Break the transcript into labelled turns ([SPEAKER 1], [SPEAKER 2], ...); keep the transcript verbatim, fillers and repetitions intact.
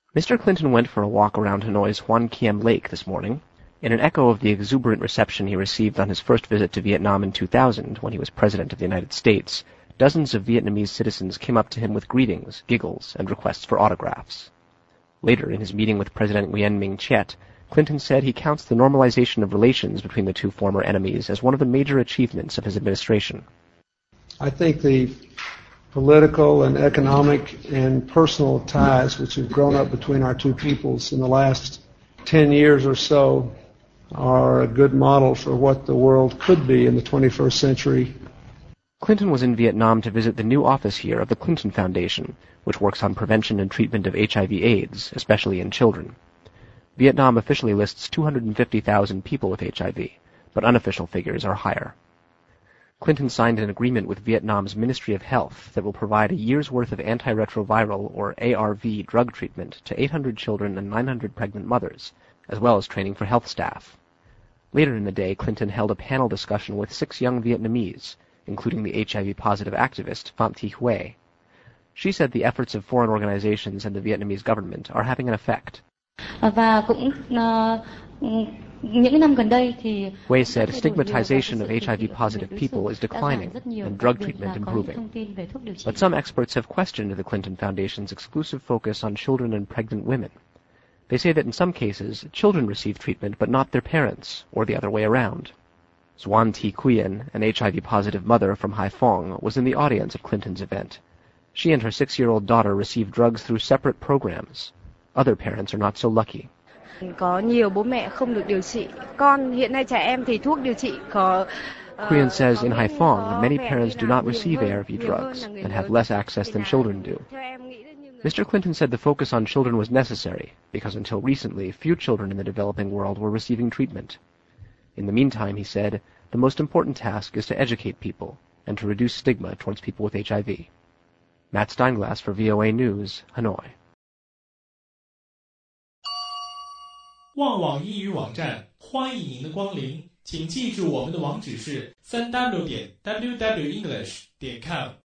[SPEAKER 1] Mister Clinton went for a walk around Hanoi's Hoan Kiem Lake this morning. In an echo of the exuberant reception he received on his first visit to Vietnam in two thousand, when he was President of the United States, dozens of Vietnamese citizens came up to him with greetings, giggles, and requests for autographs. Later, in his meeting with President Nguyen Minh Chiet, Clinton said he counts the normalization of relations between the two former enemies as one of the major achievements of his administration.
[SPEAKER 2] I think the political and economic and personal ties which have grown up between our two peoples in the last ten years or so are a good model for what the world could be in the twenty-first century.
[SPEAKER 1] Clinton was in Vietnam to visit the new office here of the Clinton Foundation, which works on prevention and treatment of H I V AIDS, especially in children. Vietnam officially lists two hundred fifty thousand people with H I V, but unofficial figures are higher. Clinton signed an agreement with Vietnam's Ministry of Health that will provide a year's worth of antiretroviral, or A R V, drug treatment to eight hundred children and nine hundred pregnant mothers, as well as training for health staff. Later in the day, Clinton held a panel discussion with six young Vietnamese, including the H I V-positive activist Pham Thi Huê. She said the efforts of foreign organizations and the Vietnamese government are having an effect. Huê said stigmatization of H I V-positive people is declining and drug treatment improving. But some experts have questioned the Clinton Foundation's exclusive focus on children and pregnant women. They say that in some cases, children receive treatment but not their parents, or the other way around. Xuan Thi Nguyen, an H I V-positive mother from Haiphong, was in the audience of Clinton's event. She and her six-year-old daughter received drugs through separate programs. Other parents are not so lucky. Nguyen says in Haiphong, many parents do not receive A R V drugs and have less access than children do. Mister Clinton said the focus on children was necessary because until recently, few children in the developing world were receiving treatment. In the meantime, he said, the most important task is to educate people and to reduce stigma towards people with H I V. Matt Steinglass for V O A News, Hanoi.
[SPEAKER 3] 旺网英语网站欢迎您的光临，请记住我们的网址是 三 w 点 w w english 点 com。